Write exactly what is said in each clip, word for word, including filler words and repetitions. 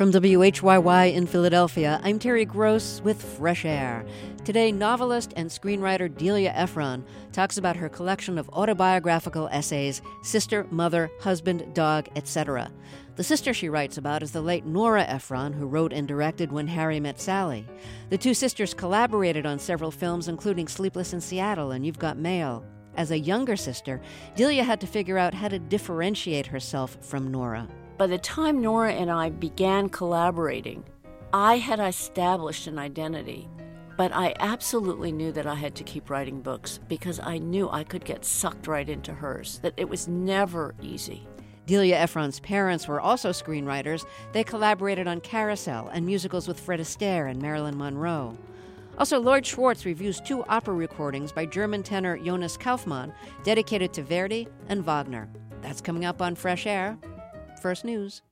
From W H Y Y in Philadelphia, I'm Terry Gross with Fresh Air. Today, novelist and screenwriter Delia Ephron talks about her collection of autobiographical essays, Sister, Mother, Husband, Dog, et cetera. The sister she writes about is the late Nora Ephron, who wrote and directed When Harry Met Sally. The two sisters collaborated on several films, including Sleepless in Seattle and You've Got Mail. As a younger sister, Delia had to figure out how to differentiate herself from Nora. By the time Nora and I began collaborating, I had established an identity, but I absolutely knew that I had to keep writing books because I knew I could get sucked right into hers, that it was never easy. Delia Ephron's parents were also screenwriters. They collaborated on Carousel and musicals with Fred Astaire and Marilyn Monroe. Also, Lloyd Schwartz reviews two opera recordings by German tenor Jonas Kaufmann dedicated to Verdi and Wagner. That's coming up on Fresh Air. First News.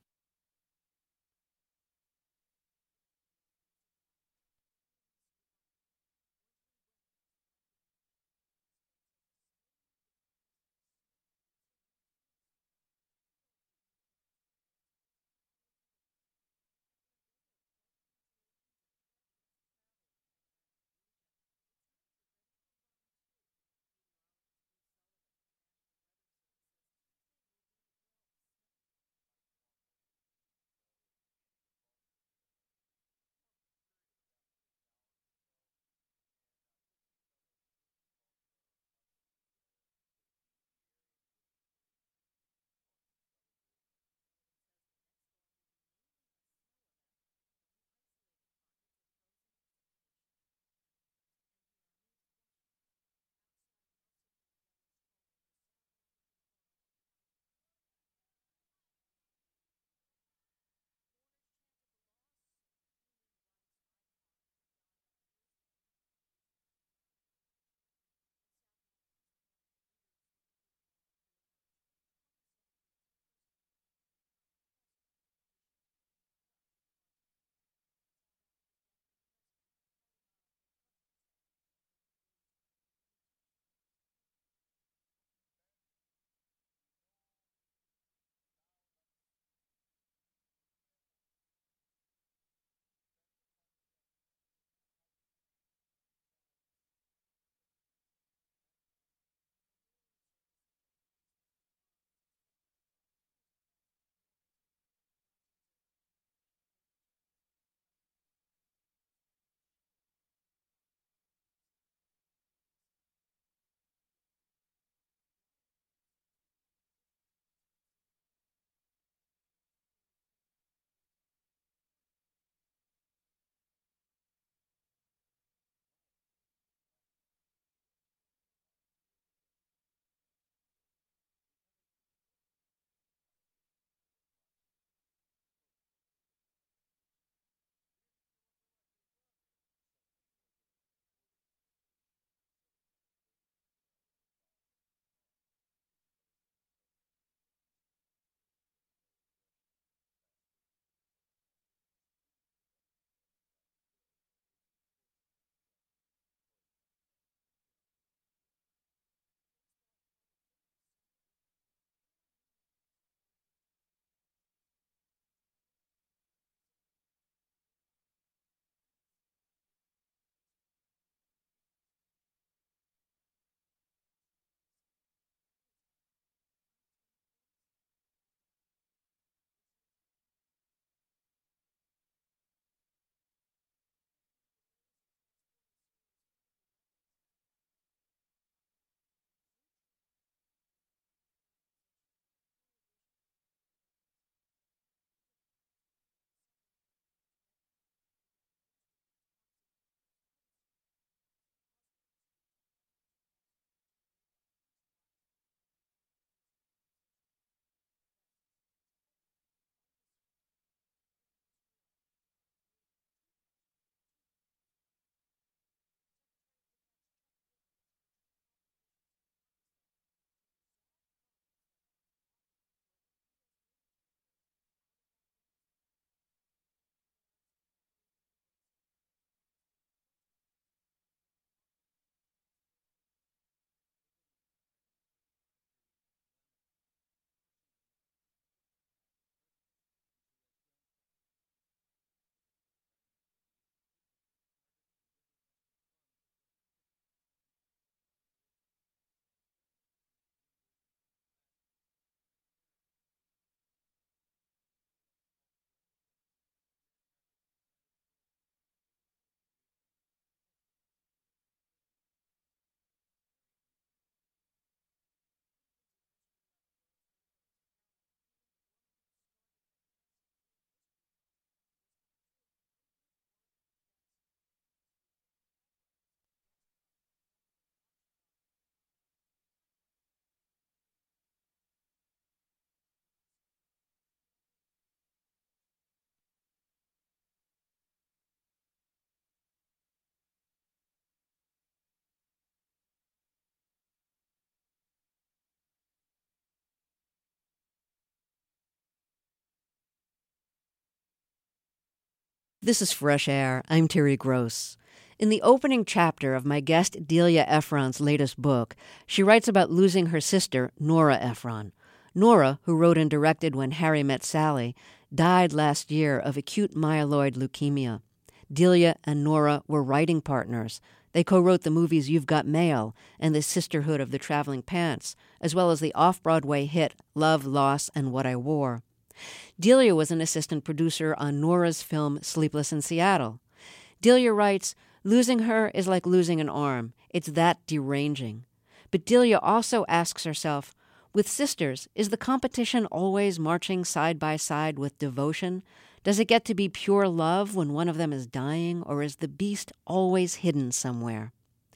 This is Fresh Air. I'm Terry Gross. In the opening chapter of my guest Delia Ephron's latest book, she writes about losing her sister, Nora Ephron. Nora, who wrote and directed When Harry Met Sally, died last year of acute myeloid leukemia. Delia and Nora were writing partners. They co-wrote the movies You've Got Mail and The Sisterhood of the Traveling Pants, as well as the off-Broadway hit Love, Loss, and What I Wore. Delia was an assistant producer on Nora's film Sleepless in Seattle. Delia writes, "Losing her is like losing an arm. It's that deranging." But Delia also asks herself, with sisters, is the competition always marching side by side with devotion? Does it get to be pure love when one of them is dying, or is the beast always hidden somewhere?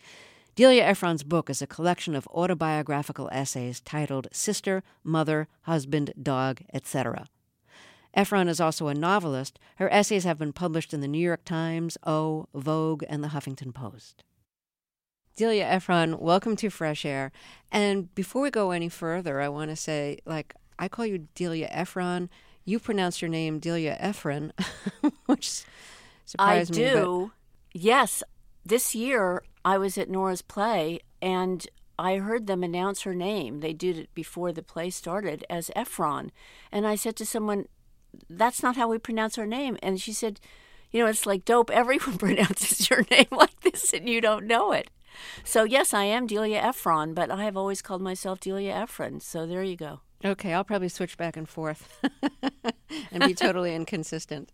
Delia Ephron's book is a collection of autobiographical essays titled Sister, Mother, Husband, Dog, et cetera. Ephron is also a novelist. Her essays have been published in the New York Times, O, Vogue, and the Huffington Post. Delia Ephron, welcome to Fresh Air. And before we go any further, I want to say, like, I call you Delia Ephron. You pronounce your name Delia Ephron, which surprised I me. I do. But... Yes. This year, I was at Nora's play, and I heard them announce her name. They did it before the play started as Ephron. And I said to someone, that's not how we pronounce our name. And she said, you know, it's like dope. Everyone pronounces your name like this, and you don't know it. So, yes, I am Delia Ephron, but I have always called myself Delia Ephron. So there you go. Okay, I'll probably switch back and forth and be totally inconsistent.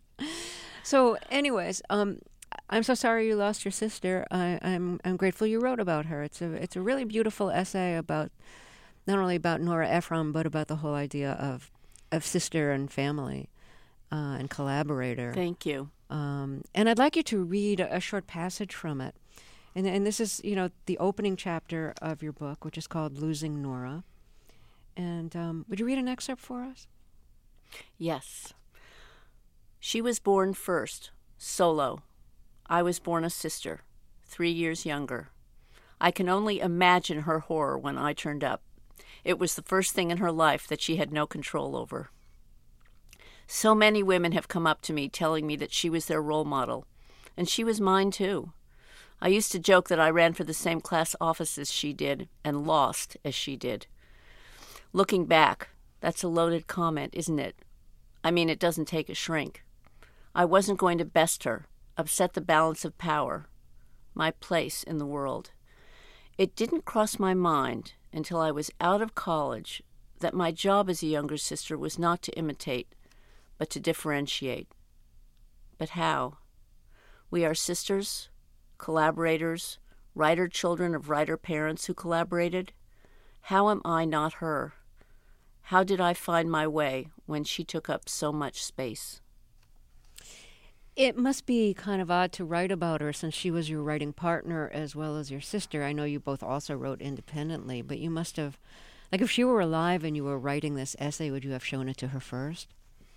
So, anyways, um, I'm so sorry you lost your sister. I, I'm I'm grateful you wrote about her. It's a it's a really beautiful essay about not only about Nora Ephron, but about the whole idea of of sister and family uh, and collaborator. Thank you. Um, and I'd like you to read a, a short passage from it. And and this is, you know, the opening chapter of your book, which is called Losing Nora. And um, would you read an excerpt for us? Yes. She was born first, solo. I was born a sister, three years younger. I can only imagine her horror when I turned up. It was the first thing in her life that she had no control over. So many women have come up to me telling me that she was their role model, and she was mine too. I used to joke that I ran for the same class office as she did and lost as she did. Looking back, that's a loaded comment, isn't it? I mean, it doesn't take a shrink. I wasn't going to best her, upset the balance of power, my place in the world. It didn't cross my mind until I was out of college that my job as a younger sister was not to imitate, but to differentiate. But how? We are sisters, collaborators, writer children of writer parents who collaborated. How am I not her? How did I find my way when she took up so much space? It must be kind of odd to write about her since she was your writing partner as well as your sister. I know you both also wrote independently, but you must have, like if she were alive and you were writing this essay, would you have shown it to her first?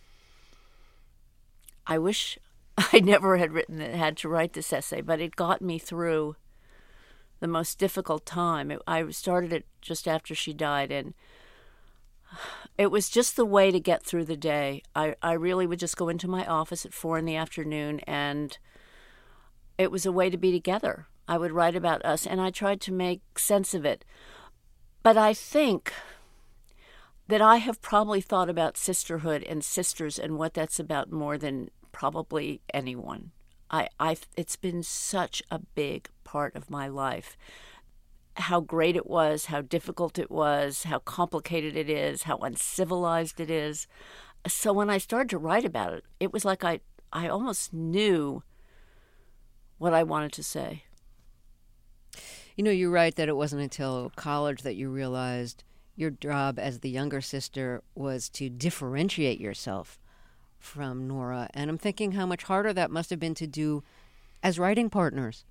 I wish I never had written it, had to write this essay, but it got me through the most difficult time. It, I started it just after she died, and it was just the way to get through the day. I, I really would just go into my office at four in the afternoon, and it was a way to be together. I would write about us, and I tried to make sense of it. But I think that I have probably thought about sisterhood and sisters and what that's about more than probably anyone. I, I, it's been such a big part of my life. How great it was, how difficult it was, how complicated it is, how uncivilized it is. So when I started to write about it, it was like I, I almost knew what I wanted to say. You know, you write that it wasn't until college that you realized your job as the younger sister was to differentiate yourself from Nora. And I'm thinking how much harder that must have been to do as writing partners.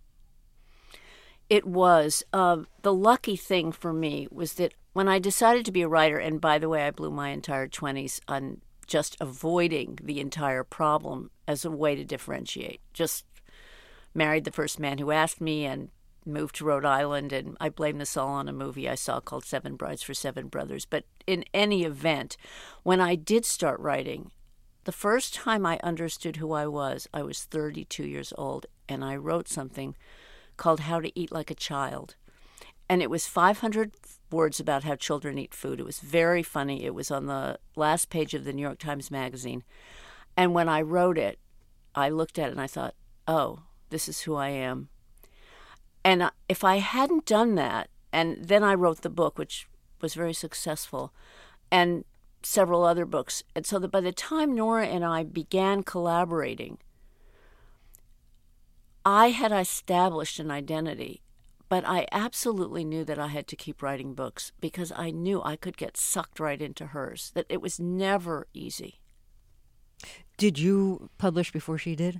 It was. Uh, the lucky thing for me was that when I decided to be a writer, and by the way, I blew my entire twenties on just avoiding the entire problem as a way to differentiate. Just married the first man who asked me and moved to Rhode Island, and I blame this all on a movie I saw called Seven Brides for Seven Brothers. But in any event, when I did start writing, The first time I understood who I was, I was thirty-two years old, and I wrote something called How to Eat Like a Child. And it was five hundred words about how children eat food. It was very funny. It was on the last page of the New York Times Magazine. And when I wrote it, I looked at it and I thought, oh, this is who I am. And if I hadn't done that, and then I wrote the book, which was very successful, and several other books. And so that by the time Nora and I began collaborating, I had established an identity, but I absolutely knew that I had to keep writing books because I knew I could get sucked right into hers, that it was never easy. Did you publish before she did?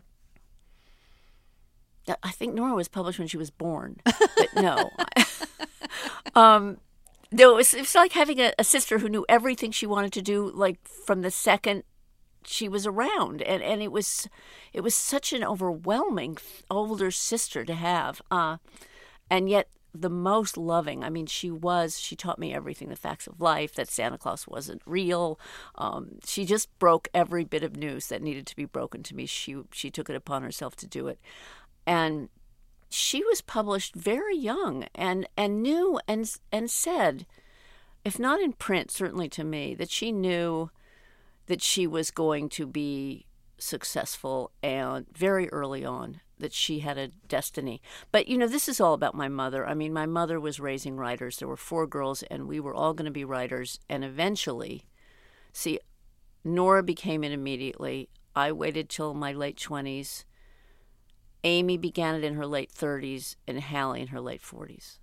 I think Nora was published when she was born, but no. um, no, it was, it was like having a, a sister who knew everything she wanted to do, like from the second she was around, and, and it was it was such an overwhelming older sister to have, uh, and yet the most loving. I mean, she was. She taught me everything: the facts of life, that Santa Claus wasn't real. Um, she just broke every bit of news that needed to be broken to me. She she took it upon herself to do it. And she was published very young and, and knew and and said, if not in print, certainly to me, that she knew that she was going to be successful, and very early on that she had a destiny. But, you know, this is all about my mother. I mean, my mother was raising writers. There were four girls, and we were all going to be writers. And eventually, see, Nora became it immediately. I waited till my late twenties. Amy began it in her late thirties, and Hallie in her late forties.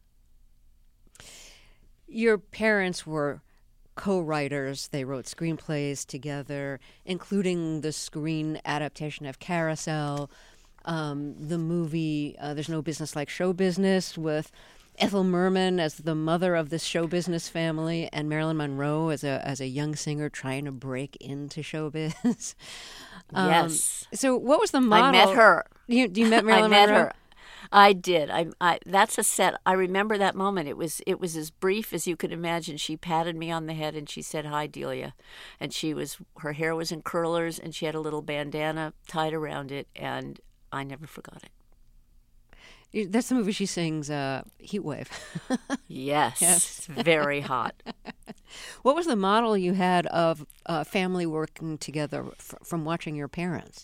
Your parents were co-writers. They wrote screenplays together, including the screen adaptation of Carousel, um, the movie uh, There's No Business Like Show Business, with Ethel Merman as the mother of this show business family, and Marilyn Monroe as a as a young singer trying to break into showbiz. um, Yes. So what was the model? I met her. You, you met Marilyn I met Monroe? her. I did. I, I. That's a set. I remember that moment. It was. It was as brief as you could imagine. She patted me on the head and she said, "Hi, Delia," and she was. Her hair was in curlers and she had a little bandana tied around it, and I never forgot it. That's the movie she sings, uh, Heat Wave. Yes, Yes. very hot. What was the model you had of uh, family working together f- from watching your parents?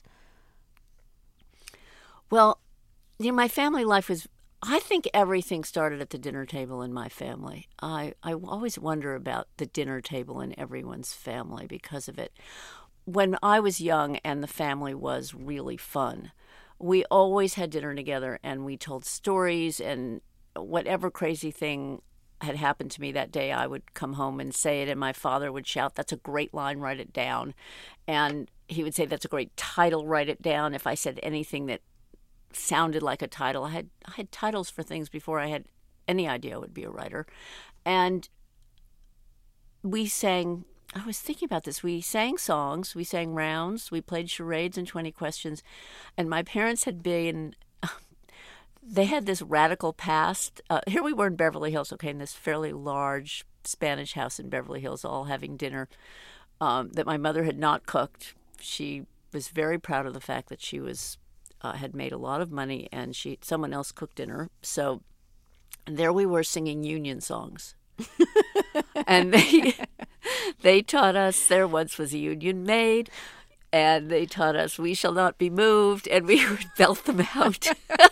Well, you know, my family life was, I think everything started at the dinner table in my family. I, I always wonder about the dinner table in everyone's family because of it. When I was young and the family was really fun, we always had dinner together and we told stories, and whatever crazy thing had happened to me that day, I would come home and say it, and my father would shout, "That's a great line, write it down." And he would say, "That's a great title, write it down." If I said anything that sounded like a title, I had I had titles for things before I had any idea I would be a writer. And we sang, I was thinking about this, we sang songs, we sang rounds, we played charades and twenty questions, and my parents had been, they had this radical past. Uh, here we were in Beverly Hills, okay, in this fairly large Spanish house in Beverly Hills, all having dinner um, that my mother had not cooked. She was very proud of the fact that she was uh, had made a lot of money, and she someone else cooked dinner. So there we were singing union songs. And they they taught us "There Once Was a Union Made," and they taught us "We Shall Not Be Moved," and we would belt them out.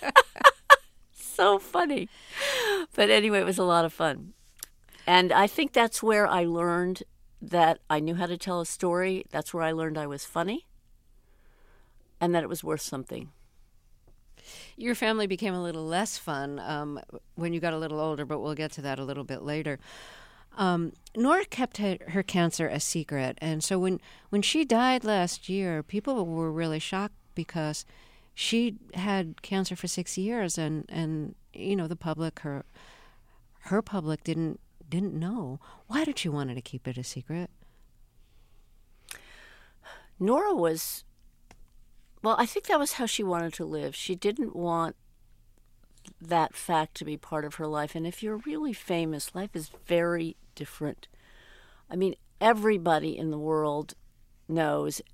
So funny. But anyway, it was a lot of fun. And I think that's where I learned that I knew how to tell a story. That's where I learned I was funny and that it was worth something. Your family became a little less fun um, when you got a little older, but we'll get to that a little bit later. Um, Nora kept her, her cancer a secret, and so when, when she died last year, people were really shocked because she had cancer for six years, and, and you know the public, her her public didn't didn't know. Why did she want to keep it a secret? Nora was, well, I think that was how she wanted to live. She didn't want that fact to be part of her life. And if you're really famous, life is very different. I mean, everybody in the world knows,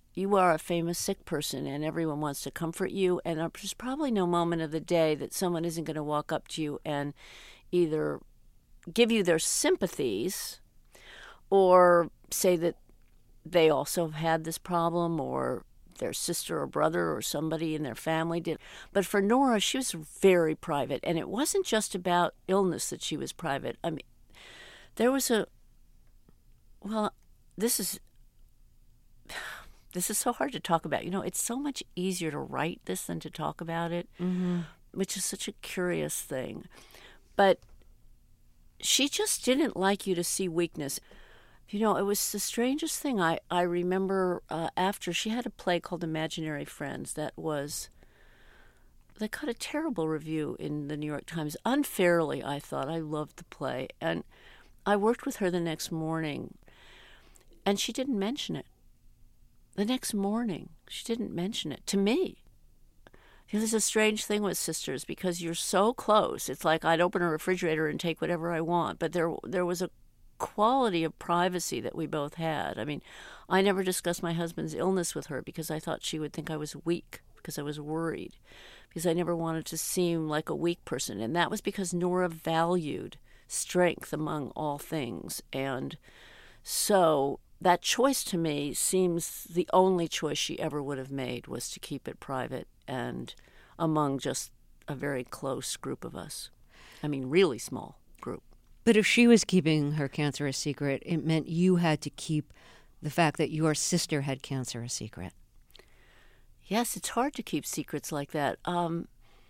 you are a famous sick person and everyone wants to comfort you, and there's probably no moment of the day that someone isn't going to walk up to you and either give you their sympathies or say that they also have had this problem, or their sister or brother or somebody in their family did. But for Nora, she was very private, and it wasn't just about illness that she was private. I mean, there was a, well, this is, this is so hard to talk about. You know, it's so much easier to write this than to talk about it, mm-hmm. which is such a curious thing. But she just didn't like you to see weakness. You know, it was the strangest thing. I, I remember uh, after she had a play called Imaginary Friends that was, they got a terrible review in the New York Times. Unfairly, I thought. I loved the play. And I worked with her the next morning, and she didn't mention it. The next morning, she didn't mention it to me. You know, there's a strange thing with sisters because you're so close. It's like I'd open a refrigerator and take whatever I want, but there there was a quality of privacy that we both had. I mean, I never discussed my husband's illness with her because I thought she would think I was weak, because I was worried, because I never wanted to seem like a weak person. And that was because Nora valued strength among all things. And so that choice to me seems the only choice she ever would have made, was to keep it private and among just a very close group of us. I mean, really small group. But if she was keeping her cancer a secret, it meant you had to keep the fact that your sister had cancer a secret. Yes, it's hard to keep secrets like that. Um,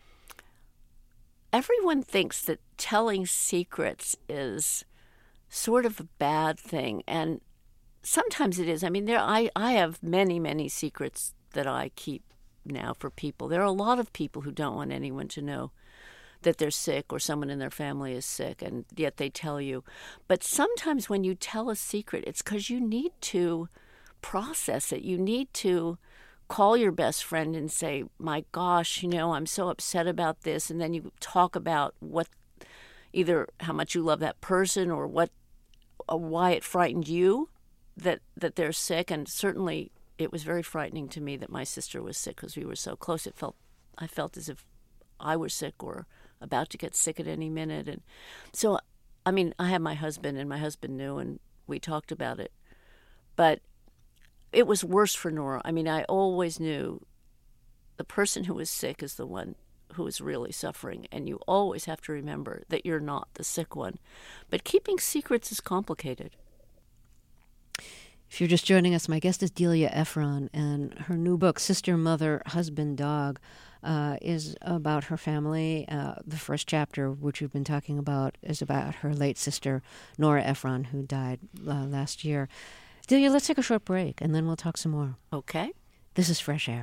everyone thinks that telling secrets is sort of a bad thing, and sometimes it is. I mean, there I, I have many, many secrets that I keep now for people. There are a lot of people who don't want anyone to know that they're sick or someone in their family is sick, and yet they tell you. But sometimes when you tell a secret, it's because you need to process it. You need to call your best friend and say, my gosh, you know, I'm so upset about this. And then you talk about what, either how much you love that person or what, or why it frightened you that, that they're sick. And certainly it was very frightening to me that my sister was sick because we were so close. It felt, I felt as if I were sick or about to get sick at any minute. And so, I mean, I had my husband, and my husband knew, and we talked about it. But it was worse for Nora. I mean, I always knew the person who was sick is the one who is really suffering, and you always have to remember that you're not the sick one. But keeping secrets is complicated. If you're just joining us, my guest is Delia Ephron, and her new book, Sister, Mother, Husband, Dog, uh, is about her family. Uh, the first chapter, which we've been talking about, is about her late sister, Nora Ephron, who died uh, last year. Delia, let's take a short break, and then we'll talk some more. Okay. This is Fresh Air.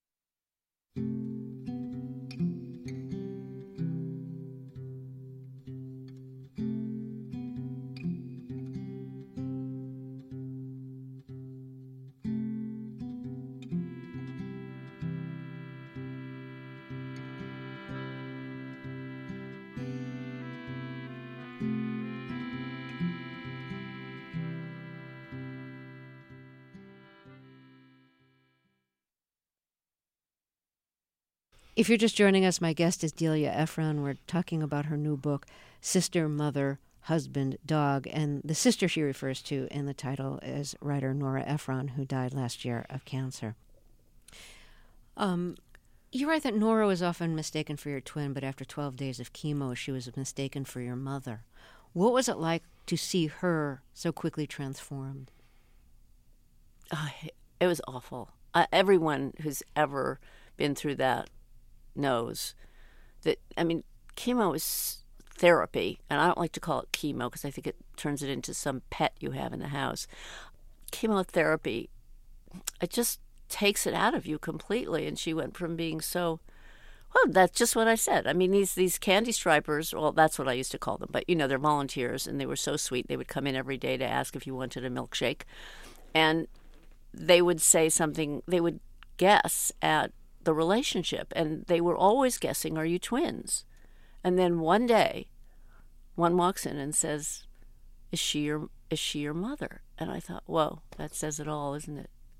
If you're just joining us, my guest is Delia Ephron. We're talking about her new book, Sister, Mother, Husband, Dog. And the sister she refers to in the title is writer Nora Ephron, who died last year of cancer. Um, you write that Nora was often mistaken for your twin, but after twelve days of chemo, she was mistaken for your mother. What was it like to see her so quickly transformed? Uh, it was awful. Uh, everyone who's ever been through that knows that, I mean, chemo is therapy, and I don't like to call it chemo because I think it turns it into some pet you have in the house. Chemotherapy, it just takes it out of you completely, and she went from being so, well, that's just what I said. I mean, these these candy stripers, well, that's what I used to call them, but, you know, they're volunteers, and they were so sweet. They would come in every day to ask if you wanted a milkshake, and they would say something, they would guess at the relationship, and they were always guessing, are you twins? And then one day one walks in and says, is she your is she your mother? And I thought, whoa, that says it all, isn't it?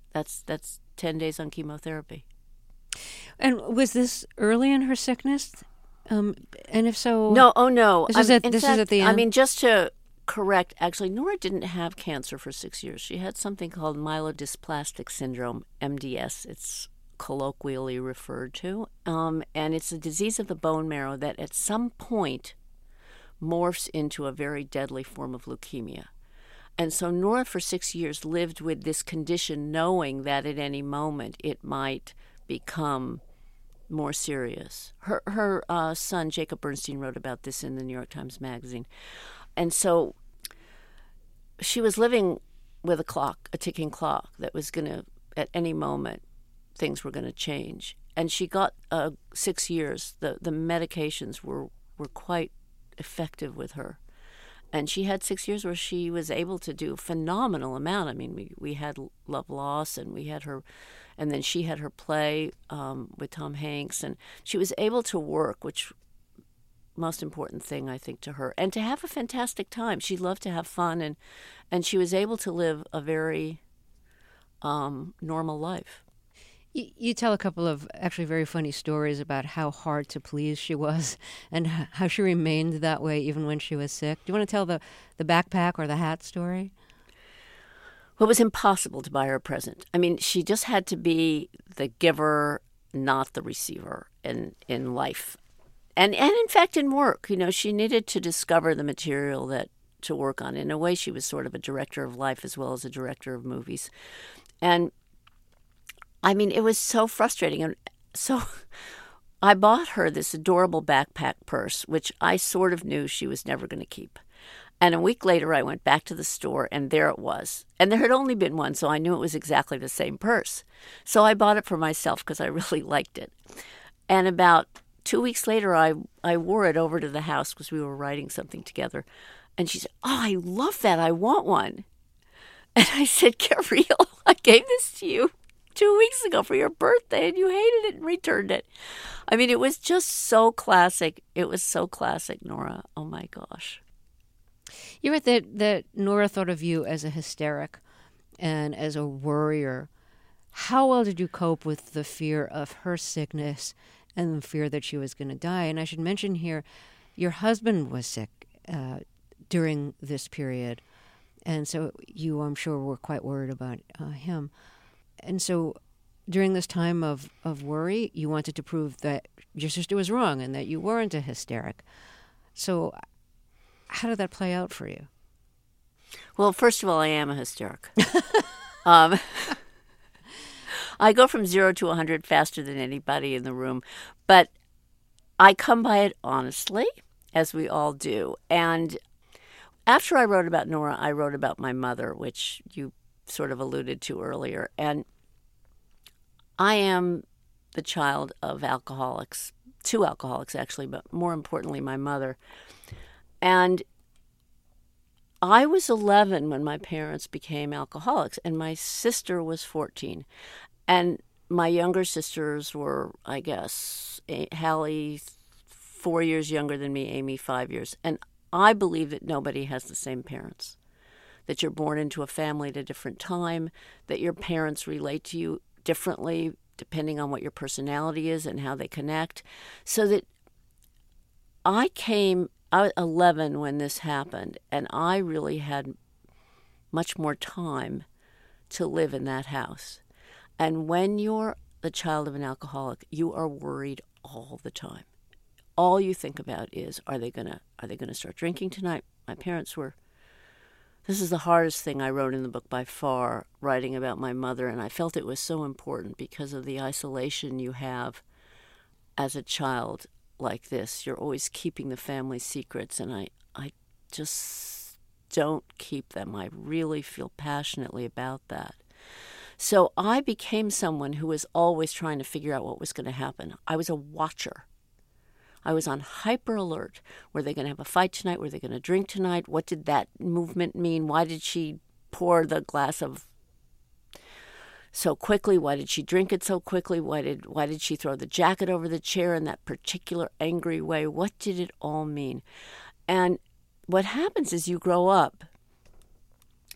That's that's ten days on chemotherapy. And was this early in her sickness? Um, and if so, no, oh no, this is um, at in this fact, is at the end. I mean, just to correct, actually, Nora didn't have cancer for six years. She had something called myelodysplastic syndrome, M D S. It's colloquially referred to, um, and it's a disease of the bone marrow that at some point morphs into a very deadly form of leukemia. And so Nora for six years lived with this condition, knowing that at any moment it might become more serious. Her her uh, son, Jacob Bernstein, wrote about this in the New York Times Magazine. And so she was living with a clock, a ticking clock that was going to, at any moment, things were going to change. And she got uh, six years. The, the medications were, were quite effective with her. And she had six years where she was able to do a phenomenal amount. I mean, we, we had Love Loss, and we had her, and then she had her play um, with Tom Hanks, and she was able to work, which most important thing, I think, to her, and to have a fantastic time. She loved to have fun, and, and she was able to live a very um, normal life. You, you tell a couple of actually very funny stories about how hard to please she was and h- how she remained that way even when she was sick. Do you want to tell the, the backpack or the hat story? Well, it was impossible to buy her a present. I mean, she just had to be the giver, not the receiver in, in life. And and in fact, in work, you know, she needed to discover the material that to work on. In a way, she was sort of a director of life as well as a director of movies. And I mean, it was so frustrating. And so I bought her this adorable backpack purse, which I sort of knew she was never going to keep. And a week later, I went back to the store, and there it was. And there had only been one, so I knew it was exactly the same purse. So I bought it for myself because I really liked it. And about two weeks later, I, I wore it over to the house because we were writing something together. And she said, "Oh, I love that. I want one." And I said, "Get real. I gave this to you two weeks ago for your birthday, and you hated it and returned it." I mean, it was just so classic. It was so classic, Nora. Oh, my gosh. You read that, that Nora thought of you as a hysteric and as a worrier. How well did you cope with the fear of her sickness and the fear that she was going to die? And I should mention here, your husband was sick uh, during this period, and so you, I'm sure, were quite worried about uh, him. And so during this time of, of worry, you wanted to prove that your sister was wrong and that you weren't a hysteric. So how did that play out for you? Well, first of all, I am a hysteric. um, I go from zero to one hundred faster than anybody in the room. But I come by it honestly, as we all do. And after I wrote about Nora, I wrote about my mother, which you sort of alluded to earlier. And I am the child of alcoholics, two alcoholics actually, but more importantly, my mother. And I was eleven when my parents became alcoholics, and my sister was fourteen. And my younger sisters were, I guess, Hallie, four years younger than me, Amy, five years. And I believe that nobody has the same parents, that you're born into a family at a different time, that your parents relate to you differently depending on what your personality is and how they connect. So that I came, I was eleven when this happened, and I really had much more time to live in that house. And when you're the child of an alcoholic, you are worried all the time. All you think about is, are they gonna are they gonna start drinking tonight? My parents were. This is the hardest thing I wrote in the book by far, writing about my mother, and I felt it was so important because of the isolation you have as a child like this. You're always keeping the family secrets, and I, I just don't keep them. I really feel passionately about that. So I became someone who was always trying to figure out what was going to happen. I was a watcher. I was on hyper alert. Were they going to have a fight tonight? Were they going to drink tonight? What did that movement mean? Why did she pour the glass of so quickly? Why did she drink it so quickly? Why did why did she throw the jacket over the chair in that particular angry way? What did it all mean? And what happens is you grow up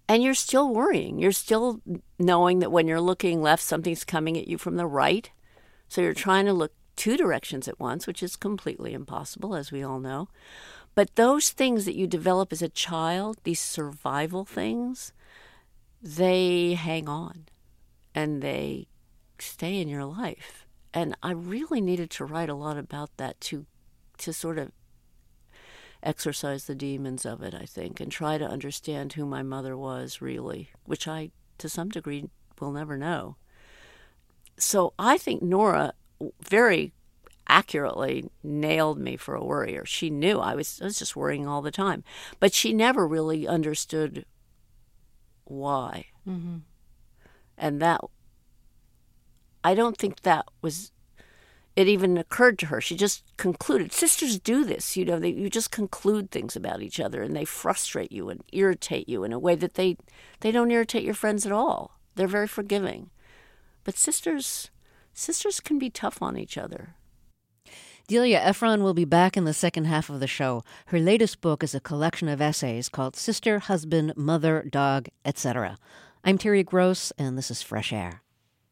And you're still worrying. You're still knowing that when you're looking left, something's coming at you from the right. So you're trying to look two directions at once, which is completely impossible, as we all know. But those things that you develop as a child, these survival things, they hang on and they stay in your life. And I really needed to write a lot about that to to sort of exorcise the demons of it, I think, and try to understand who my mother was really, which I, to some degree, will never know. So I think Nora very accurately nailed me for a worrier. She knew I was, I was just worrying all the time, but she never really understood why. Mm-hmm. And that, I don't think that was, it even occurred to her. She just concluded. Sisters do this, you know, they, you just conclude things about each other and they frustrate you and irritate you in a way that they, they don't irritate your friends at all. They're very forgiving. But sisters, sisters can be tough on each other. Delia Ephron will be back in the second half of the show. Her latest book is a collection of essays called Sister, Husband, Mother, Dog, et cetera. I'm Terry Gross, and this is Fresh Air.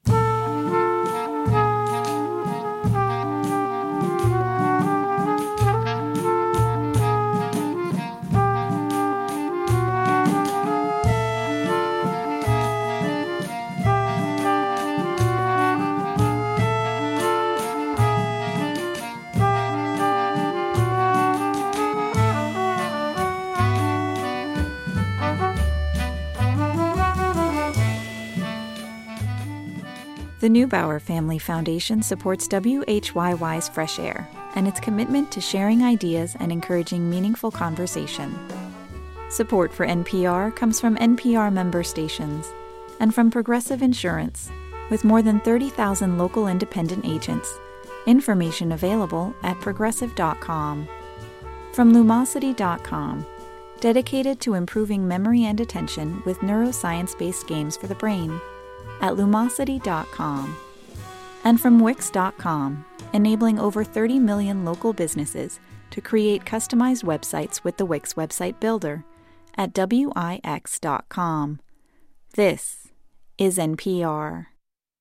The Neubauer Family Foundation supports W H Y Y's Fresh Air and its commitment to sharing ideas and encouraging meaningful conversation. Support for N P R comes from N P R member stations and from Progressive Insurance, with more than thirty thousand local independent agents. Information available at progressive dot com. From Lumosity dot com, dedicated to improving memory and attention with neuroscience-based games for the brain, at lumosity dot com. And from Wix dot com, enabling over thirty million local businesses to create customized websites with the Wix website builder, at wix dot com. This is N P R.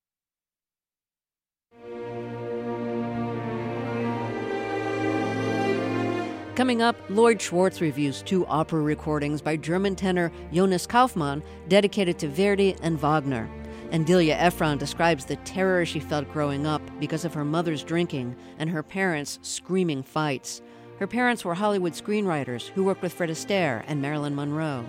Coming up, Lloyd Schwartz reviews two opera recordings by German tenor Jonas Kaufmann dedicated to Verdi and Wagner. And Delia Ephron describes the terror she felt growing up because of her mother's drinking and her parents' screaming fights. Her parents were Hollywood screenwriters who worked with Fred Astaire and Marilyn Monroe.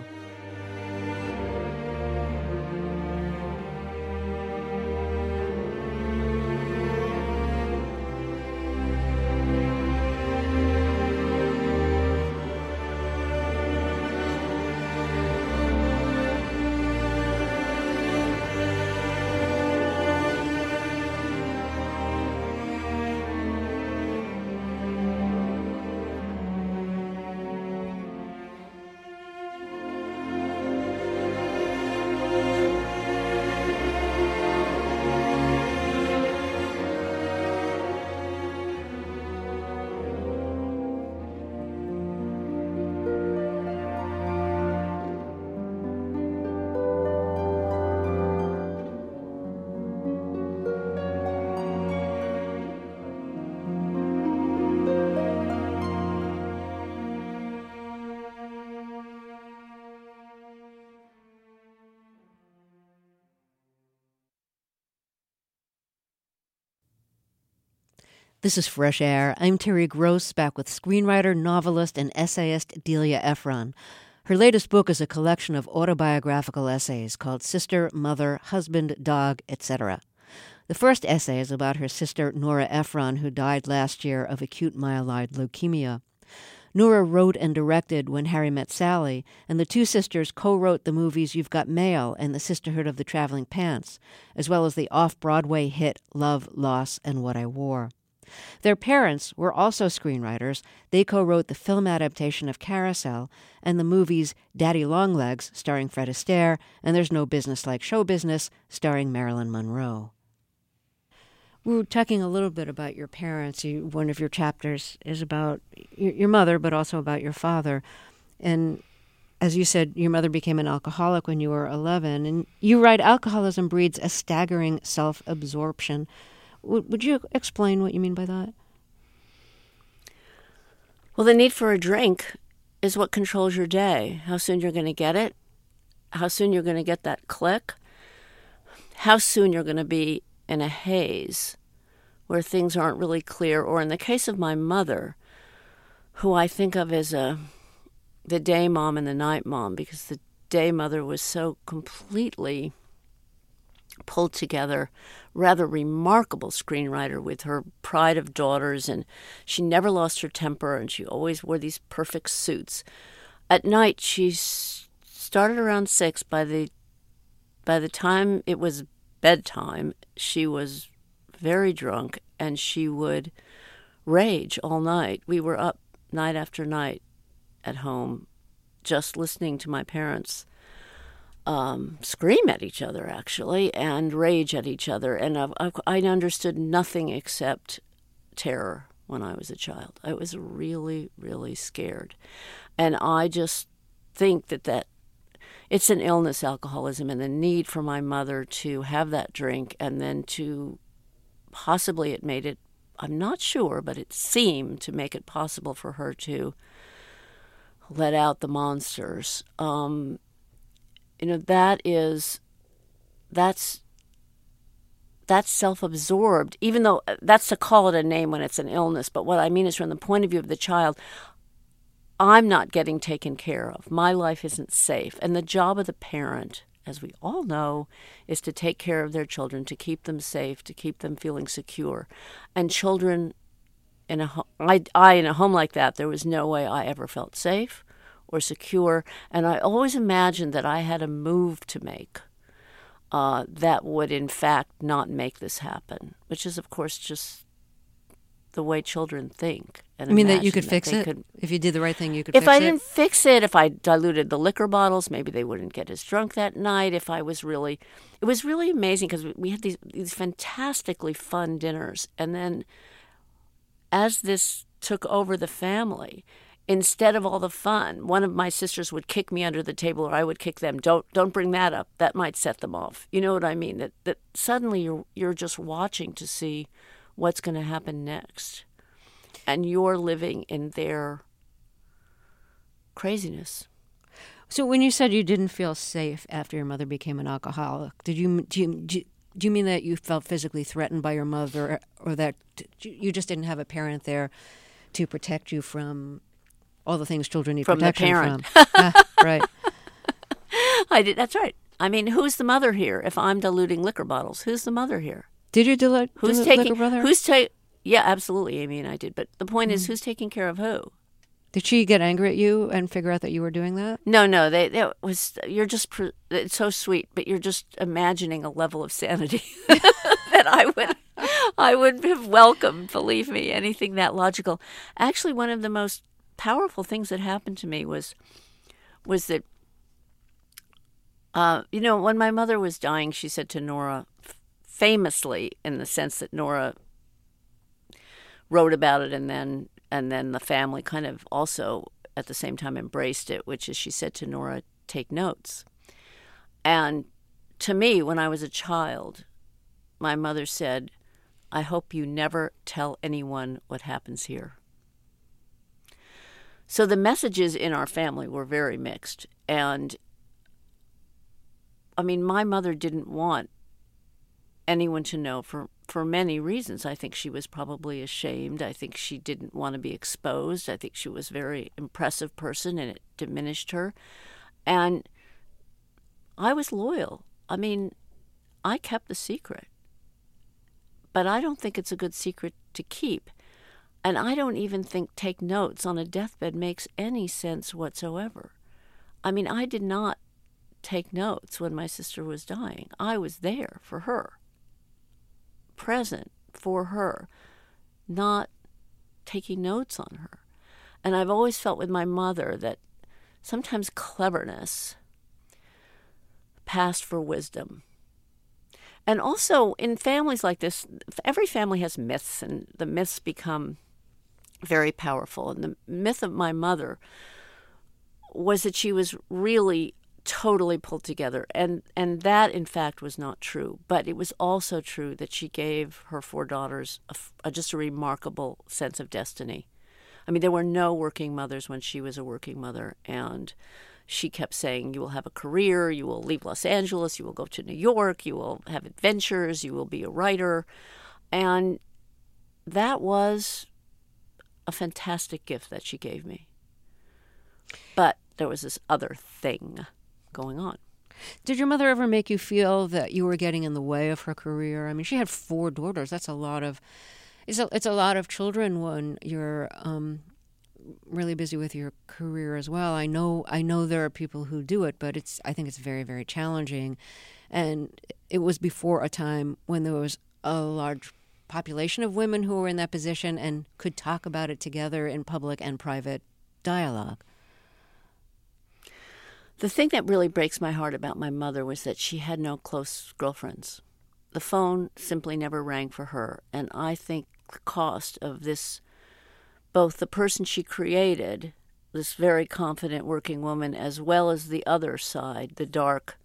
This is Fresh Air. I'm Terry Gross, back with screenwriter, novelist, and essayist Delia Ephron. Her latest book is a collection of autobiographical essays called Sister, Mother, Husband, Dog, et cetera. The first essay is about her sister, Nora Ephron, who died last year of acute myeloid leukemia. Nora wrote and directed When Harry Met Sally, and the two sisters co-wrote the movies You've Got Mail and The Sisterhood of the Traveling Pants, as well as the off-Broadway hit Love, Loss, and What I Wore. Their parents were also screenwriters. They co-wrote the film adaptation of Carousel and the movies Daddy Longlegs, starring Fred Astaire, and There's No Business Like Show Business, starring Marilyn Monroe. We were talking a little bit about your parents. You, one of your chapters is about your mother, but also about your father. And as you said, your mother became an alcoholic when you were eleven, and you write, alcoholism breeds a staggering self-absorption. W- would you explain what you mean by that? Well, the need for a drink is what controls your day. How soon you're going to get it, how soon you're going to get that click, how soon you're going to be in a haze where things aren't really clear. Or in the case of my mother, who I think of as a the day mom and the night mom, because the day mother was so completely pulled together, rather remarkable screenwriter with her pride of daughters, and she never lost her temper, and she always wore these perfect suits. At night, she started around six. By the by the time it was bedtime, she was very drunk, and she would rage all night. We were up night after night at home, just listening to my parents Um, scream at each other, actually, and rage at each other. And I, I understood nothing except terror when I was a child. I was really, really scared. And I just think that, that it's an illness, alcoholism, and the need for my mother to have that drink, and then to possibly it made it, I'm not sure, but it seemed to make it possible for her to let out the monsters. Um, You know, that is, that's, that's self-absorbed, even though that's to call it a name when it's an illness. But what I mean is, from the point of view of the child, I'm not getting taken care of. My life isn't safe. And the job of the parent, as we all know, is to take care of their children, to keep them safe, to keep them feeling secure. And children, in a, ho- I, I, in a home like that, there was no way I ever felt safe or secure, and I always imagined that I had a move to make uh, that would, in fact, not make this happen, which is, of course, just the way children think. And I mean that you could that fix it? Could, if you did the right thing, you could if fix it? If I didn't fix it, if I diluted the liquor bottles, maybe they wouldn't get as drunk that night. If I was really... It was really amazing, because we had these, these fantastically fun dinners, and then as this took over the family, instead of all the fun, one of my sisters would kick me under the table, or I would kick them. Don't don't bring that up. That might set them off. You know what I mean? That that suddenly you're you're just watching to see what's going to happen next, and you're living in their craziness. So when you said you didn't feel safe after your mother became an alcoholic, did you do you, do you, do you mean that you felt physically threatened by your mother, or that you just didn't have a parent there to protect you from all the things children need from protection the parent. from? ah, right. I did. That's right. I mean, who's the mother here? If I'm diluting liquor bottles, who's the mother here? Did you dilute? Who's dilute taking? liquor brother? Who's taking? Yeah, absolutely. Amy and I did. But the point mm. is, Mm. who's taking care of who? Did she get angry at you and figure out that you were doing that? No, no. They, they was. You're just. It's so sweet, but you're just imagining a level of sanity that I would, I would have welcomed. Believe me, anything that logical. Actually, one of the most powerful things that happened to me was, was that. Uh, you know, when my mother was dying, she said to Nora, famously, in the sense that Nora wrote about it, and then. And then the family kind of also at the same time embraced it, which is she said to Nora, take notes. And to me, when I was a child, my mother said, I hope you never tell anyone what happens here. So the messages in our family were very mixed. And I mean, my mother didn't want anyone to know for For many reasons. I think she was probably ashamed. I think she didn't want to be exposed. I think she was a very impressive person, and it diminished her. And I was loyal. I mean, I kept the secret. But I don't think it's a good secret to keep. And I don't even think take notes on a deathbed makes any sense whatsoever. I mean, I did not take notes when my sister was dying. I was there for her. Present for her, not taking notes on her. And I've always felt with my mother that sometimes cleverness passed for wisdom. And also in families like this, every family has myths, and the myths become very powerful. And the myth of my mother was that she was really totally pulled together. And, and that, in fact, was not true. But it was also true that she gave her four daughters a, a, just a remarkable sense of destiny. I mean, there were no working mothers when she was a working mother. And she kept saying, you will have a career, you will leave Los Angeles, you will go to New York, you will have adventures, you will be a writer. And that was a fantastic gift that she gave me. But there was this other thing going on. Did your mother ever make you feel that you were getting in the way of her career? I mean, she had four daughters. That's a lot of, it's a, it's a lot of children when you're um, really busy with your career as well. I know, I know there are people who do it, but it's, I think it's very, very challenging. And it was before a time when there was a large population of women who were in that position and could talk about it together in public and private dialogue. The thing that really breaks my heart about my mother was that she had no close girlfriends. The phone simply never rang for her. And I think the cost of this, both the person she created, this very confident working woman, as well as the other side, the dark,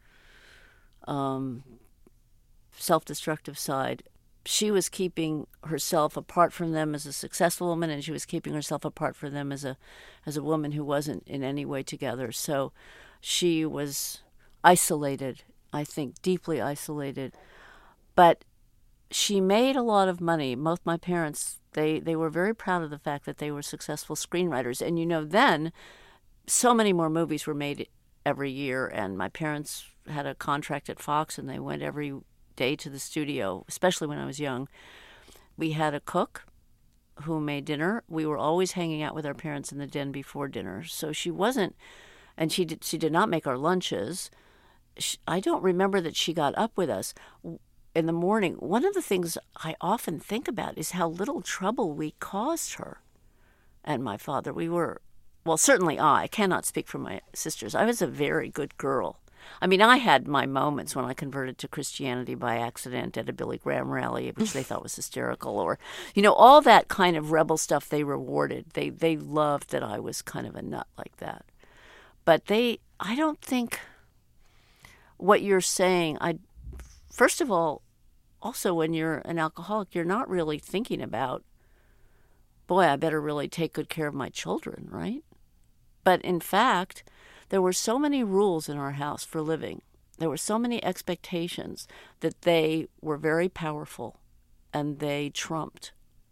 um, self-destructive side, she was keeping herself apart from them as a successful woman, and she was keeping herself apart from them as a as a woman who wasn't in any way together. So she was isolated, I think, deeply isolated. But she made a lot of money. Both my parents, they, they were very proud of the fact that they were successful screenwriters. And, you know, then so many more movies were made every year, and my parents had a contract at Fox, and they went every day to the studio, especially when I was young. We had a cook who made dinner. We were always hanging out with our parents in the den before dinner. So she wasn't, and she did, she did not make our lunches. She, I don't remember that she got up with us in the morning. One of the things I often think about is how little trouble we caused her and my father. We were, well, certainly I, I cannot speak for my sisters. I was a very good girl. I mean, I had my moments when I converted to Christianity by accident at a Billy Graham rally, which they thought was hysterical, or, you know, all that kind of rebel stuff they rewarded. They they loved that I was kind of a nut like that. But they, I don't think what you're saying, I, first of all, also when you're an alcoholic, you're not really thinking about, boy, I better really take good care of my children, right? But in fact, there were so many rules in our house for living. There were so many expectations that they were very powerful, and they trumped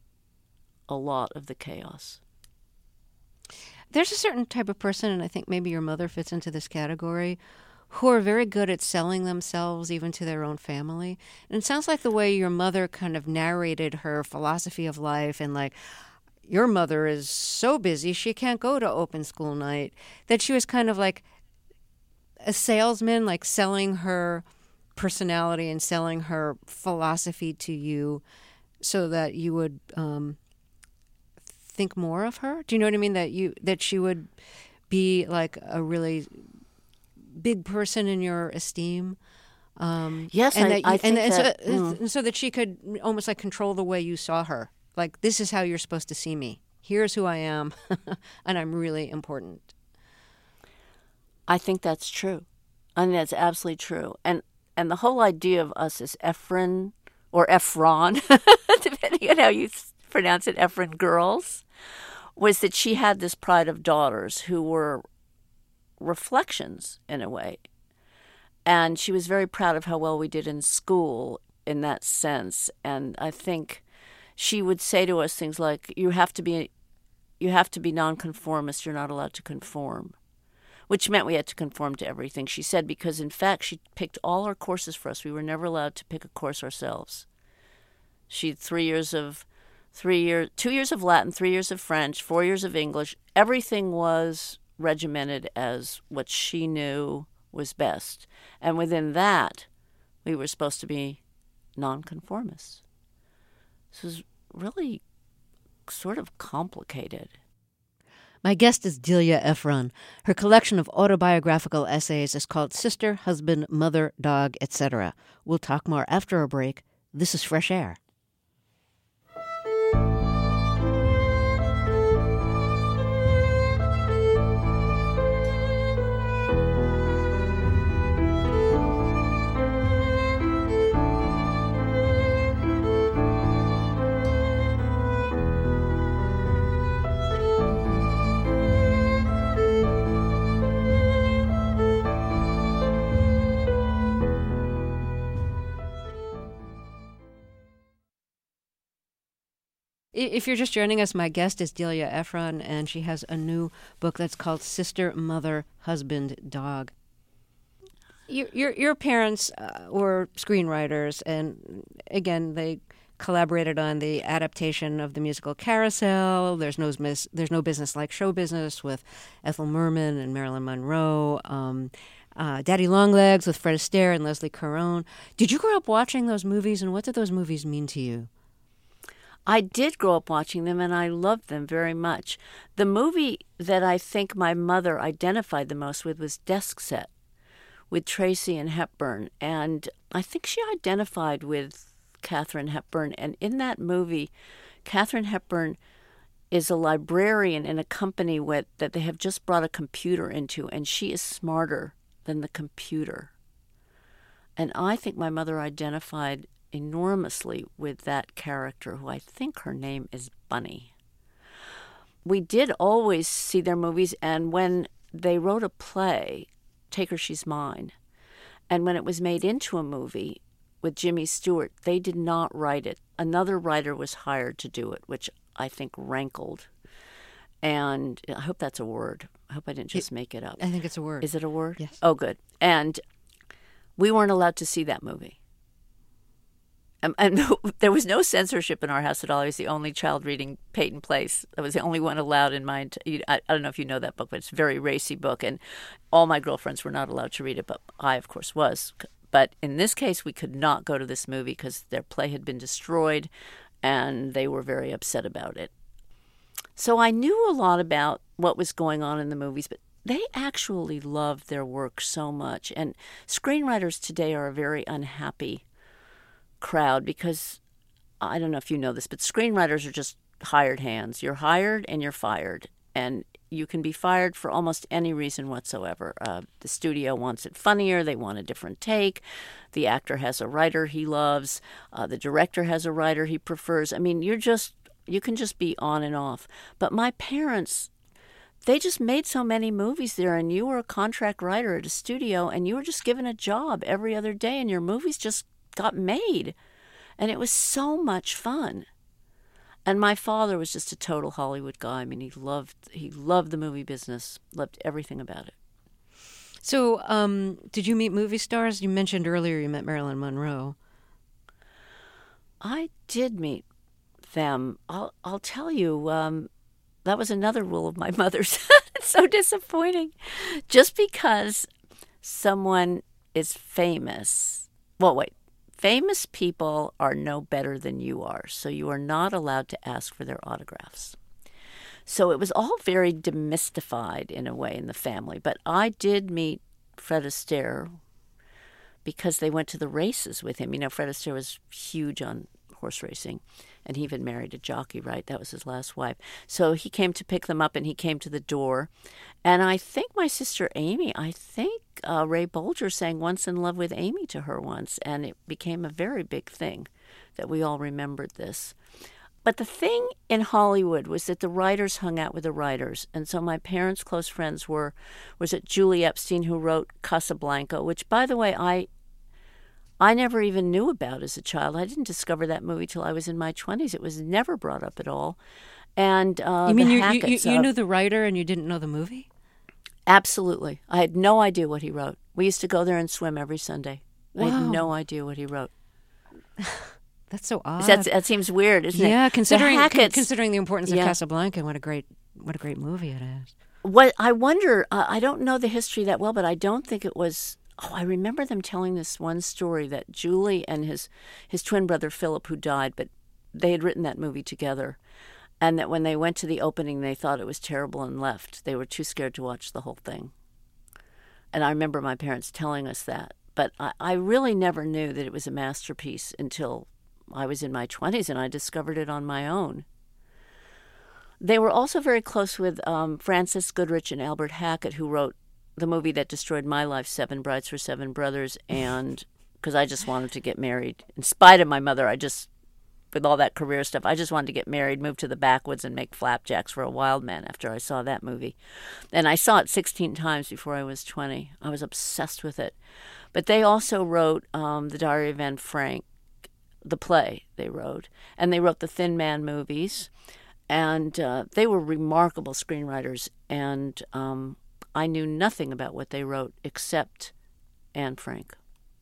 a lot of the chaos. There's a certain type of person, and I think maybe your mother fits into this category, who are very good at selling themselves even to their own family. And it sounds like the way your mother kind of narrated her philosophy of life, and like, your mother is so busy she can't go to open school night, that she was kind of like a salesman, like selling her personality and selling her philosophy to you so that you would um, think more of her. Do you know what I mean? That you that she would be like a really big person in your esteem. Um, yes, and I, that you, I think and, that, and so, mm. and so that she could almost like control the way you saw her. Like, this is how you're supposed to see me. Here's who I am, and I'm really important. I think that's true. I think that's absolutely true. And and the whole idea of us as Ephron, or Ephron, depending on how you pronounce it, Ephron girls, was that she had this pride of daughters who were reflections, in a way. And she was very proud of how well we did in school in that sense. And I think she would say to us things like, you have to be you have to be nonconformist, you're not allowed to conform, which meant we had to conform to everything she said, because in fact she picked all our courses for us. We were never allowed to pick a course ourselves. She had three years of three years two years of Latin, three years of French, four years of English. Everything was regimented as what she knew was best. And within that, we were supposed to be nonconformists. This was really sort of complicated. My guest is Delia Ephron. Her collection of autobiographical essays is called Sister, Husband, Mother, Dog, et cetera. We'll talk more after a break. This is Fresh Air. If you're just joining us, my guest is Delia Ephron, and she has a new book that's called Sister, Mother, Husband, Dog. Your your, your parents uh, were screenwriters, and again, they collaborated on the adaptation of the musical Carousel. There's no mis- there's no business like show business with Ethel Merman and Marilyn Monroe. Um, uh, Daddy Longlegs with Fred Astaire and Leslie Caron. Did you grow up watching those movies, and what did those movies mean to you? I did grow up watching them, and I loved them very much. The movie that I think my mother identified the most with was Desk Set, with Tracy and Hepburn. And I think she identified with Katharine Hepburn. And in that movie, Katharine Hepburn is a librarian in a company with, that they have just brought a computer into, and she is smarter than the computer. And I think my mother identified enormously with that character, who I think her name is Bunny. We did always see their movies, and when they wrote a play, Take Her, She's Mine, and when it was made into a movie with Jimmy Stewart, they did not write it. Another writer was hired to do it, which I think rankled. And I hope that's a word. I hope I didn't just make it up. I think it's a word. Is it a word? Yes. Oh, good. And we weren't allowed to see that movie. Um, and no, there was no censorship in our house at all. I was the only child reading Peyton Place. I was the only one allowed in my. I, I don't know if you know that book, but it's a very racy book, and all my girlfriends were not allowed to read it, but I, of course, was. But in this case, we could not go to this movie because their play had been destroyed, and they were very upset about it. So I knew a lot about what was going on in the movies, but they actually loved their work so much. And screenwriters today are a very unhappy crowd because, I don't know if you know this, but screenwriters are just hired hands. You're hired and you're fired, and you can be fired for almost any reason whatsoever. Uh, the studio wants it funnier. They want a different take. The actor has a writer he loves. Uh, the director has a writer he prefers. I mean, you're just, you can just be on and off. But my parents, they just made so many movies there, and you were a contract writer at a studio, and you were just given a job every other day, and your movies just got made, and it was so much fun. And my father was just a total Hollywood guy. I mean, he loved he loved the movie business, loved everything about it. So, um, did you meet movie stars? You mentioned earlier you met Marilyn Monroe. I did meet them. I'll I'll tell you, um, that was another rule of my mother's. It's so disappointing. Just because someone is famous, well, wait. Famous people are no better than you are, so you are not allowed to ask for their autographs. So it was all very demystified in a way in the family. But I did meet Fred Astaire because they went to the races with him. You know, Fred Astaire was huge on horse racing, and he even married a jockey, right? That was his last wife. So he came to pick them up, and he came to the door. And I think my sister Amy, I think uh, Ray Bolger sang Once in Love with Amy to her once, and it became a very big thing that we all remembered this. But the thing in Hollywood was that the writers hung out with the writers. And so my parents' close friends were, was it Julie Epstein, who wrote Casablanca, which, by the way, I I never even knew about as a child. I didn't discover that movie till I was in my twenties. It was never brought up at all. And uh, you mean the you, you, Hackett's you of, knew the writer and you didn't know the movie? Absolutely. I had no idea what he wrote. We used to go there and swim every Sunday. Wow. I had no idea what he wrote. That's so odd. That's, that seems weird, isn't yeah, it? Yeah, considering the con- considering the importance of yeah. Casablanca, what a great what a great movie it is. What I wonder, uh, I don't know the history that well, but I don't think it was. Oh, I remember them telling this one story that Julie and his his twin brother Philip, who died, but they had written that movie together, and that when they went to the opening, they thought it was terrible and left. They were too scared to watch the whole thing. And I remember my parents telling us that, but I, I really never knew that it was a masterpiece until I was in my twenties and I discovered it on my own. They were also very close with um, Francis Goodrich and Albert Hackett, who wrote the movie that destroyed my life, Seven Brides for Seven Brothers, and because I just wanted to get married. In spite of my mother, I just, with all that career stuff, I just wanted to get married, move to the backwoods, and make flapjacks for a wild man after I saw that movie. And I saw it sixteen times before I was twenty. I was obsessed with it. But they also wrote um, The Diary of Anne Frank, the play they wrote, and they wrote the Thin Man movies, and uh, they were remarkable screenwriters, and um, I knew nothing about what they wrote except Anne Frank.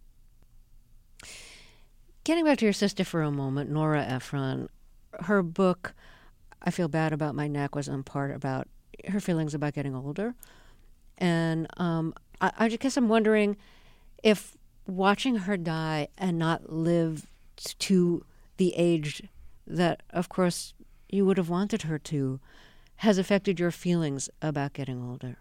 Getting back to your sister for a moment, Nora Ephron, her book, I Feel Bad About My Neck, was in part about her feelings about getting older. And um, I, I guess I'm wondering if watching her die and not live to the age that, of course, you would have wanted her to, has affected your feelings about getting older.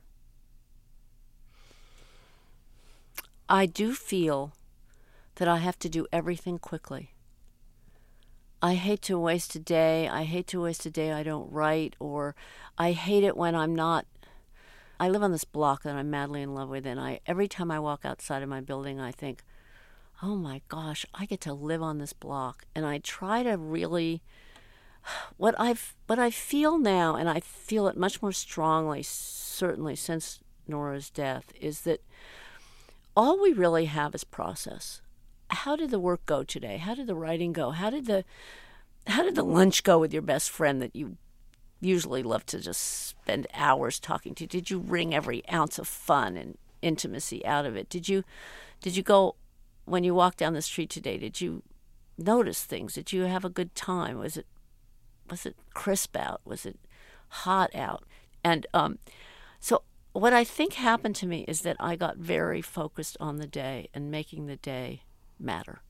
I do feel that I have to do everything quickly. I hate to waste a day. I hate to waste a day I don't write, or I hate it when I'm not. I live on this block that I'm madly in love with, and I every time I walk outside of my building, I think, oh my gosh, I get to live on this block. And I try to really, what I've what I feel now, and I feel it much more strongly, certainly since Nora's death, is that all we really have is process. How did the work go today? How did the writing go? How did the how did the lunch go with your best friend that you usually love to just spend hours talking to? Did you wring every ounce of fun and intimacy out of it? Did you did you go when you walked down the street today? Did you notice things? Did you have a good time? Was it was it crisp out? Was it hot out? And um, so what I think happened to me is that I got very focused on the day and making the day matter.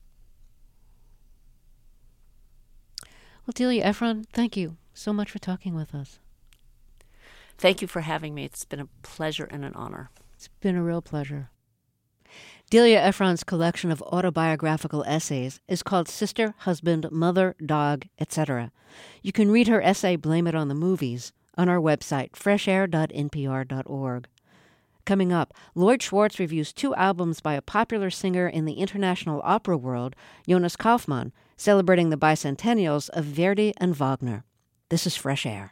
Well, Delia Ephron, thank you so much for talking with us. Thank you for having me. It's been a pleasure and an honor. It's been a real pleasure. Delia Ephron's collection of autobiographical essays is called Sister, Husband, Mother, Dog, et cetera. You can read her essay, Blame It on the Movies, on our website, fresh air dot n p r dot org. Coming up, Lloyd Schwartz reviews two albums by a popular singer in the international opera world, Jonas Kaufmann, celebrating the bicentennials of Verdi and Wagner. This is Fresh Air.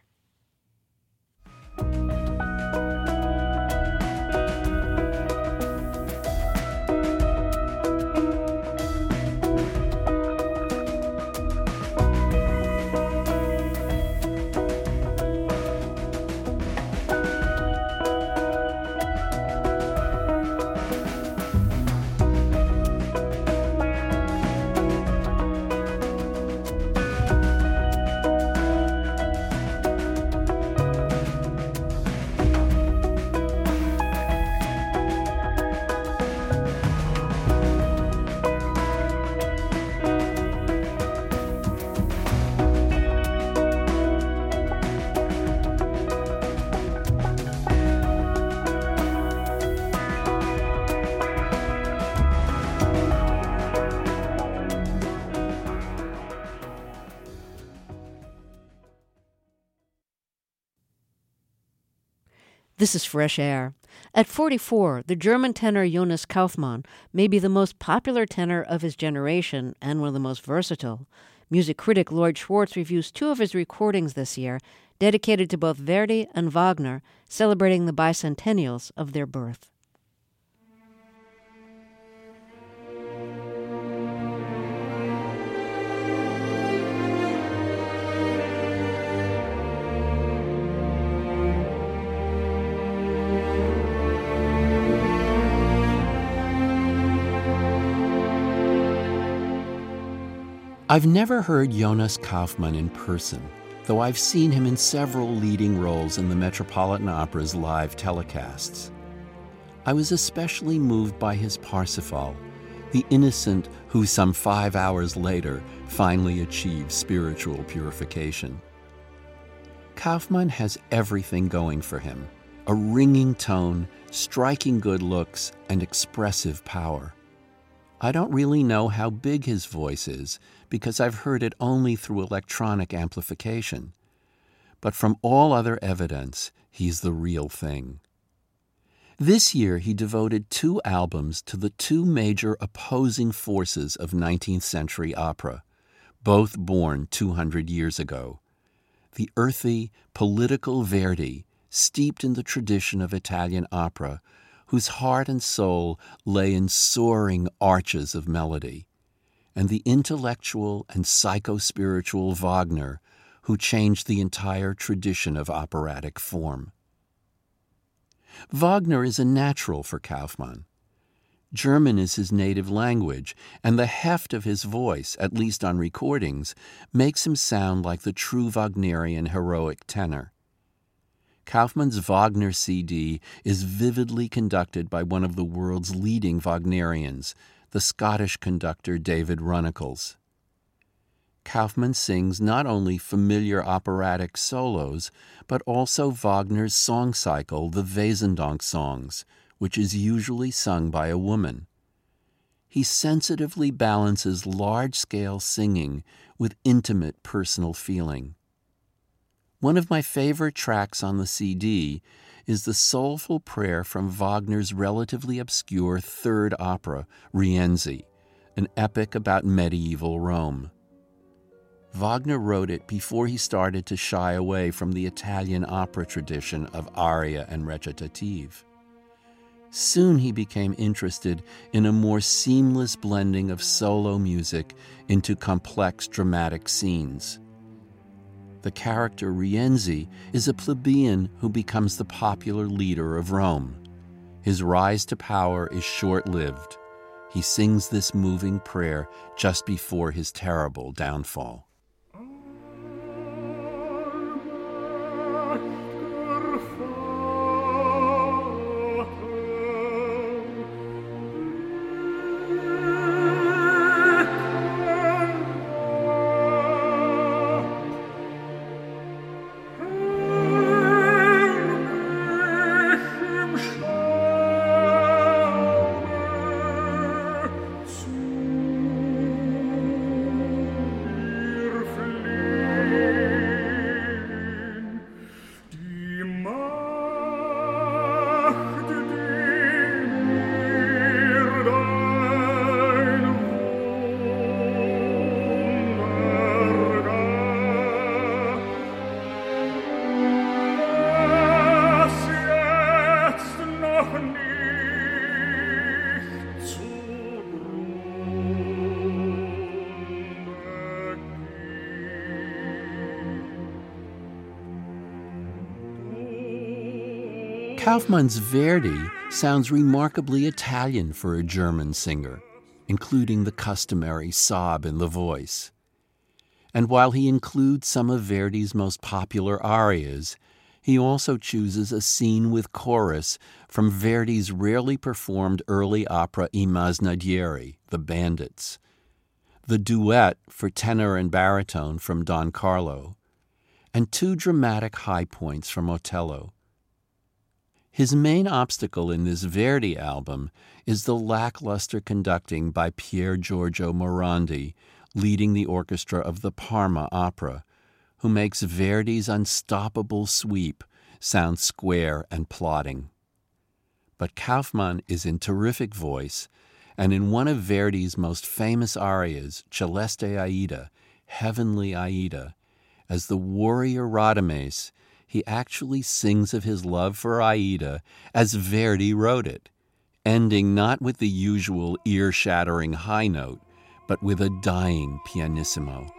This is Fresh Air. At forty-four, the German tenor Jonas Kaufmann may be the most popular tenor of his generation and one of the most versatile. Music critic Lloyd Schwartz reviews two of his recordings this year, dedicated to both Verdi and Wagner, celebrating the bicentennials of their birth. I've never heard Jonas Kaufmann in person, though I've seen him in several leading roles in the Metropolitan Opera's live telecasts. I was especially moved by his Parsifal, the innocent who some five hours later finally achieves spiritual purification. Kaufmann has everything going for him: a ringing tone, striking good looks, and expressive power. I don't really know how big his voice is because I've heard it only through electronic amplification. But from all other evidence, he's the real thing. This year, he devoted two albums to the two major opposing forces of nineteenth century opera, both born two hundred years ago. The earthy, political Verdi, steeped in the tradition of Italian opera, whose heart and soul lay in soaring arches of melody, and the intellectual and psycho-spiritual Wagner, who changed the entire tradition of operatic form. Wagner is a natural for Kaufmann. German is his native language, and the heft of his voice, at least on recordings, makes him sound like the true Wagnerian heroic tenor. Kaufmann's Wagner C D is vividly conducted by one of the world's leading Wagnerians, the Scottish conductor David Runnicles. Kaufmann sings not only familiar operatic solos, but also Wagner's song cycle, the Wesendonck songs, which is usually sung by a woman. He sensitively balances large-scale singing with intimate personal feeling. One of my favorite tracks on the C D is the soulful prayer from Wagner's relatively obscure third opera, Rienzi, an epic about medieval Rome. Wagner wrote it before he started to shy away from the Italian opera tradition of aria and recitative. Soon he became interested in a more seamless blending of solo music into complex dramatic scenes. The character Rienzi is a plebeian who becomes the popular leader of Rome. His rise to power is short-lived. He sings this moving prayer just before his terrible downfall. Kaufmann's Verdi sounds remarkably Italian for a German singer, including the customary sob in the voice. And while he includes some of Verdi's most popular arias, he also chooses a scene with chorus from Verdi's rarely performed early opera I Masnadieri, The Bandits, the duet for tenor and baritone from Don Carlo, and two dramatic high points from Otello. His main obstacle in this Verdi album is the lackluster conducting by Pier Giorgio Morandi, leading the orchestra of the Parma Opera, who makes Verdi's unstoppable sweep sound square and plodding. But Kaufmann is in terrific voice, and in one of Verdi's most famous arias, Celeste Aida, Heavenly Aida, as the warrior Radames, he actually sings of his love for Aida as Verdi wrote it, ending not with the usual ear-shattering high note, but with a dying pianissimo.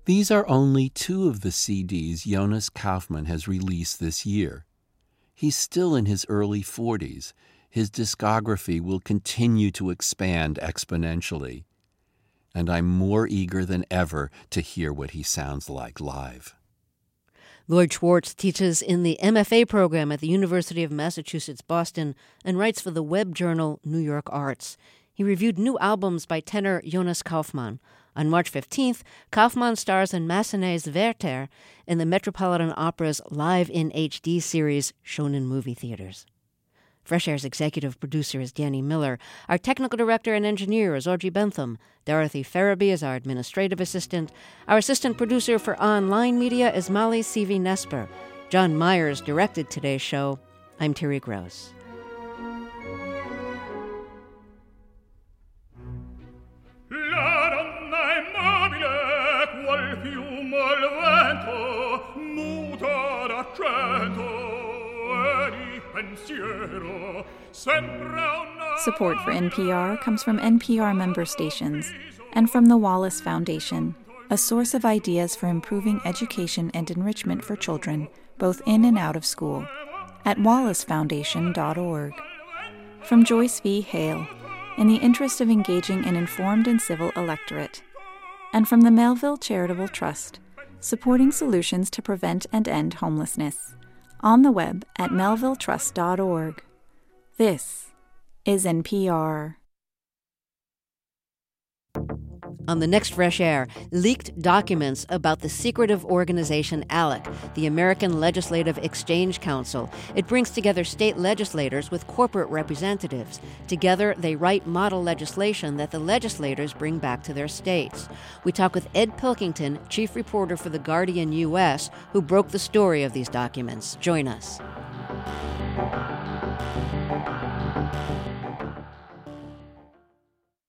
These are only two of the C Ds Jonas Kaufmann has released this year. He's still in his early forties. His discography will continue to expand exponentially. And I'm more eager than ever to hear what he sounds like live. Lloyd Schwartz teaches in the M F A program at the University of Massachusetts, Boston, and writes for the web journal New York Arts. He reviewed new albums by tenor Jonas Kaufmann. On March fifteenth, Kaufmann stars in Massenet's Werther in the Metropolitan Opera's Live in H D series shown in movie theaters. Fresh Air's executive producer is Danny Miller. Our technical director and engineer is Audrey Bentham. Dorothy Farabee is our administrative assistant. Our assistant producer for online media is Molly C V Nesper. John Myers directed today's show. I'm Terry Gross. La donna immobile, qual fiume al vento, muta d'accento. Support for N P R comes from N P R member stations and from the Wallace Foundation, a source of ideas for improving education and enrichment for children, both in and out of school, at wallace foundation dot org. From Joyce V. Hale, in the interest of engaging an informed and civil electorate. And from the Melville Charitable Trust, supporting solutions to prevent and end homelessness. On the web at melville trust dot org. This is N P R. On the next Fresh Air, leaked documents about the secretive organization ALEC, the American Legislative Exchange Council. It brings together state legislators with corporate representatives. Together, they write model legislation that the legislators bring back to their states. We talk with Ed Pilkington, chief reporter for The Guardian U S, who broke the story of these documents. Join us.